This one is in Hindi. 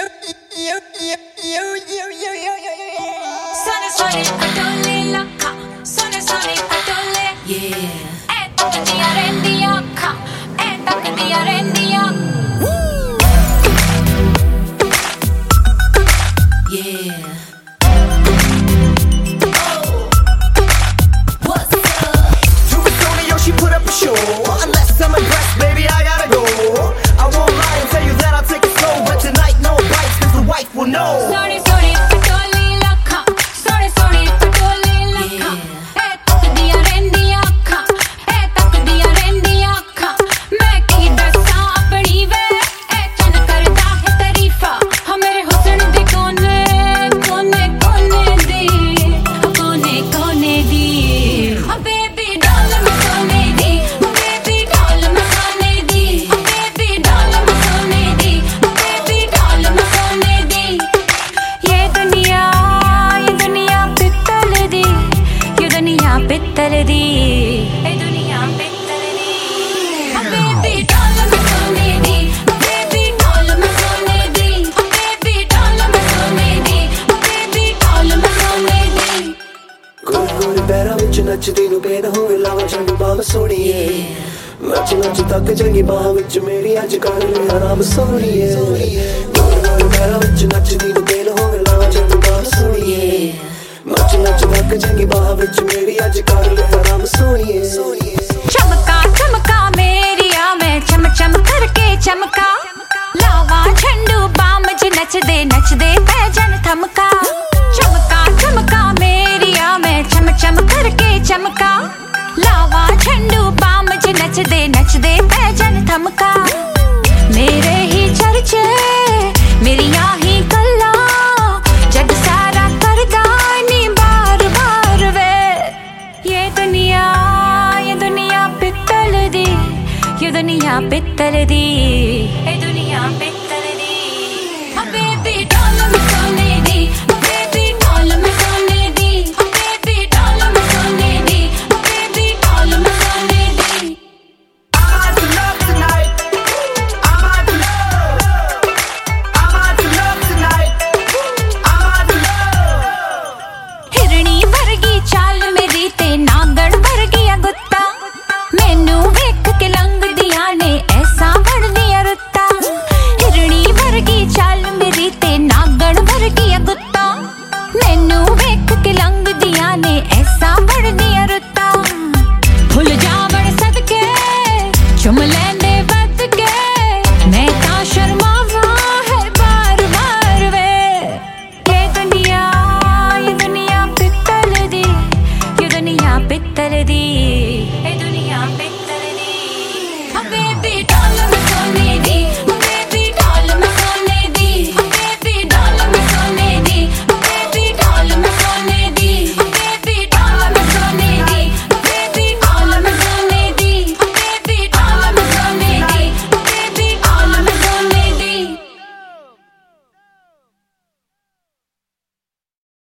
Sono padole lacca, sono padole. Yeah. Tocca rendi acca, tocca rendi acca. Yeah. Oh. What's up? Too she put up a show. Unless I'm impressed, baby, I gotta go. I won't lie and tell you that I'll take it slow, but tonight no bites, cause the wife will know. Sorry, padole lacca, sorry, padole lacca. Tocca rendi acca, tocca rendi acca. मैं की दसा अपनी वे, चन करता है तारीफा. हाँ मेरे हुस्न दे कोने दी, कोने दी. हाँ baby डाल मैं सोने दी, हाँ baby डाल मैं सोने दी, हाँ baby डाल मैं सोने दी, हाँ baby डाल मैं सोने दी. ये दुनिया पित्तल दी, ये दुनिया पित्तल दी, ये दुनिया पित्तल दी. हाँ baby डाल मैं सोने दी, हाँ baby डाल मैं सोने दी, हाँ baby डाल मैं सोने दी, हाँ baby डाल मैं सोने दी. गोरे गोरे पैरां विच नचदी नूं बेद होवे लावा चंगी बाह सोहणीए. नच नच तक चंगी बाह विच मेरी अज कर ले आराम सोहणीए. गोरे गोरे पैरां विच नचदी नूं बेद होवे लावा चंगी बाह सोहणीए. नच नच तक चंगी बाह विच मेरी अज कर ले आराम सोहणीए. चमका चमका मेरिया मैं चम चम करके चमका. लावा झंडू बाम ज नचदे पैजन थमका. चमका चमका मेरिया मैं चम चम करके चमका. लावा झंडू बाम ज नचदे पैजन थमका. मेरे ही चर्चे मेरिया ही गल्ला, जग सारा करदा नी बार बार वे. ये दुनिया पित्तल दी, ये दुनिया पित्तल दी, ये दुनिया पित्तल दी. हाँ baby डाल मैं सोने दी, हाँ baby डाल मैं सोने दी, हाँ baby डाल मैं सोने दी, हाँ baby डाल मैं सोने दी. I'm out to love tonight. I'm out to love. I'm out to love tonight. I'm out to love. हिरणी वर्गी चाल मेरी ते नागण वर्गी गुत्ता. मैनू वेख के लंघ दिया ने ऐसा बन दिया रुत्ता. हिरणी वर्गी चाल मेरी ते नागण वर्गी गुत्ता. मैनू वेख के लंघ दिया ने ऐसा बन दिया रुत्ता. भुल जावण सदके चुम लैंदे बद के, मैं ता शर्मावा है बार बार वे. ये दुनिया पित्तल दी, ये दुनिया पित्तल दी, ये दुनिया पित्तल दी. हाँ baby